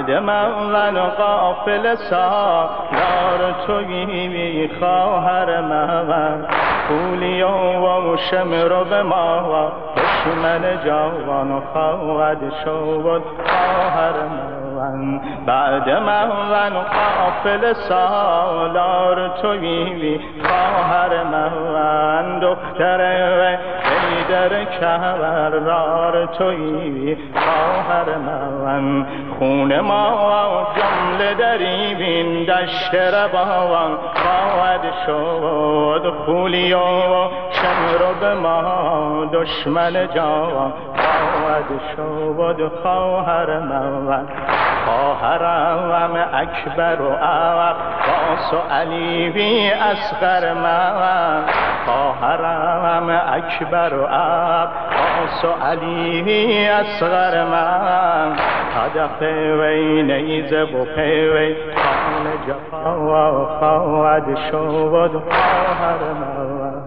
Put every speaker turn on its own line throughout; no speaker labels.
بعد من قافل سالار تویی خواهر من پولی و شمر به ما دشمن جوان خواهد شد خواهر من بعد من قافل سالار تویی خواهر من دختر حیدر کرار تویی خواهر من خون ما جمله دری بین دشت روان خواهد شد خولی و شمر به ما دشمن جوان خواهد شد خواهر من خواهرم اکبر و عباس و علی اصغر من خواهرم اکبر و عباس و علی اصغر من هدف وی نیزه و پیوی خان جفا خواهد شد خواهر من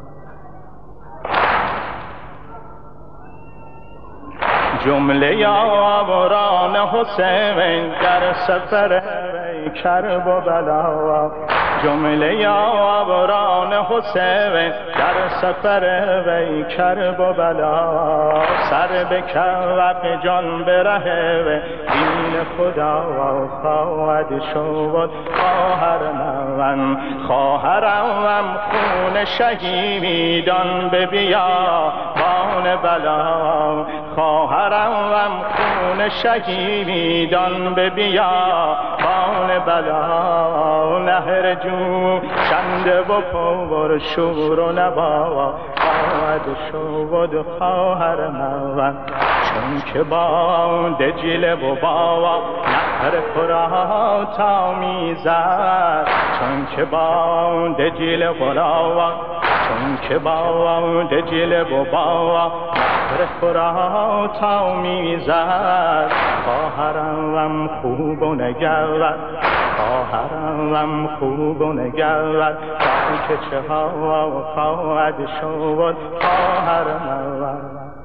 جمله یاوران حسین در سفر کرب و بلا جمله یاوران حسین در سفر وی کرب و بلا سر به کف جان بره دین خدا خواهد شد خواهر من خواهرم خون شهیدان به بیابان بلا خواهرم خون شهیدان به بیابان بلا نهر جو شنده و پر شور و نوا خواهد شد خواهر من چون که با دجله و با نهر فرات آمیزد چون که با دجله و چون که با دجله و با نهر فرات آمیزد خواهرم خوب و نگرد خواهرم خوب و نگرد که چه ها خواهد شد خواهر من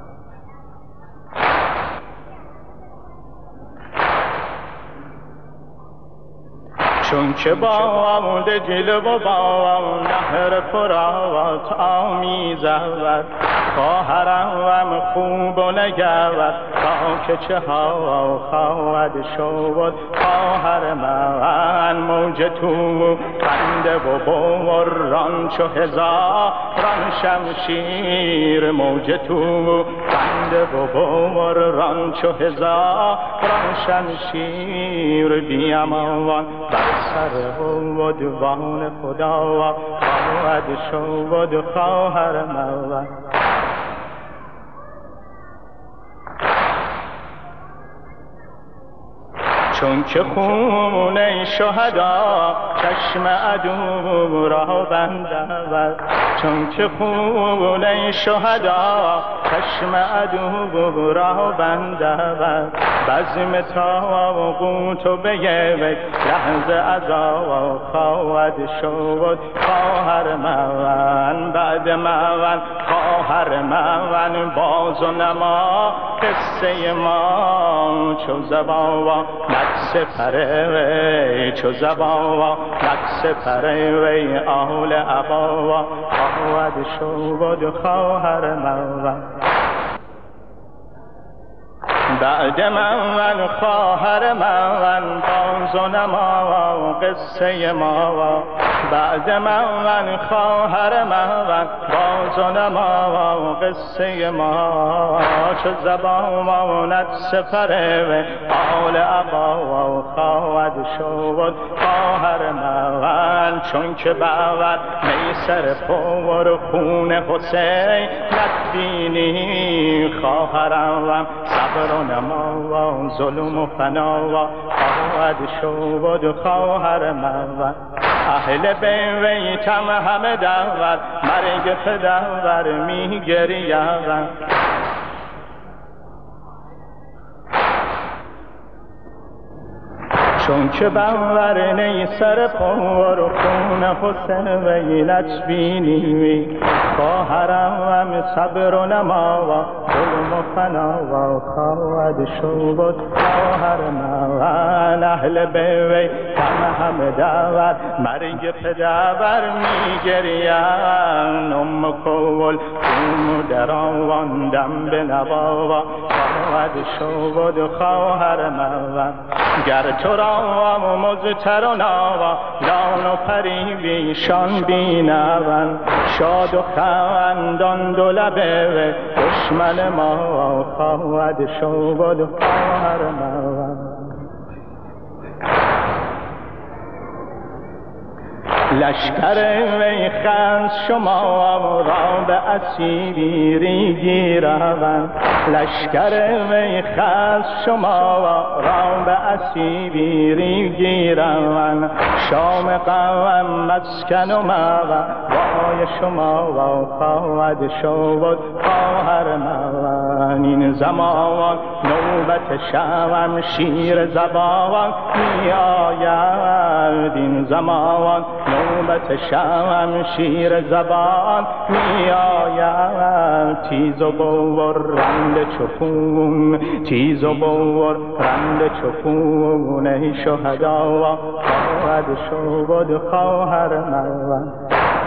چون که با دجله و با نهر فرات آمیزد خواهرم خوب و نگرد که چه ها خواهد شد خواهر من موج تو خنده و بران چو هزاران شمشیر موج تو خنده و بران چو هزاران شمشیر بیامان بر سر و دوان خدا خواهد شد خواهر من چون که خون شهدا چشم عدو را بندد چون که خون شهدا چشم عدو را بندد بزم طاغوت و به یک لحظه عذاب خواهد شد خواهر من بعد من خواهر من باز و نما قصه ما چو زبان سپره چو زبان سپره آل عبا خواهد شد خواهر من بعد من خواهر من باز و نما قصه ما بعد من خواهر من باز و نما قصه ما چو زبان سپره آل عبا خواهد شد خواهر من چون که بعد میسر پر خون حسین نبینی خواهرم صبر و نما ظلم و فنا خواهد شد خواهر من اهل بیتم همه دور مرگ پدر می گریم چون که بر نی سر پر و خون حسین ویلت بینی خواهرم صبر و نما ظلم و فنا خواهد شد خواهر من اهل بیوی کم همه دور مرگ پدر میگریم ام کول توم در آواندم به نوا خواهد شد خواهر من گر تو را مزتر و نوا لان و پری بیشان بینون شاد و خندان دو لبه دشمن ما خواهد شد خواهر من لشکر وی خز شما را به اسیری گیرند لشکر وی خز شما را به اسیری گیرند شام قوم مسکن و موا وای شما خواهد شد خواهر من این زمان نوبت شوم شیر زبان می آید این زمان نوبت شوم شیر زبان می آید تیز و بورند چخون تیز و بورند چخون ای شهدا خواهد شد خواهر من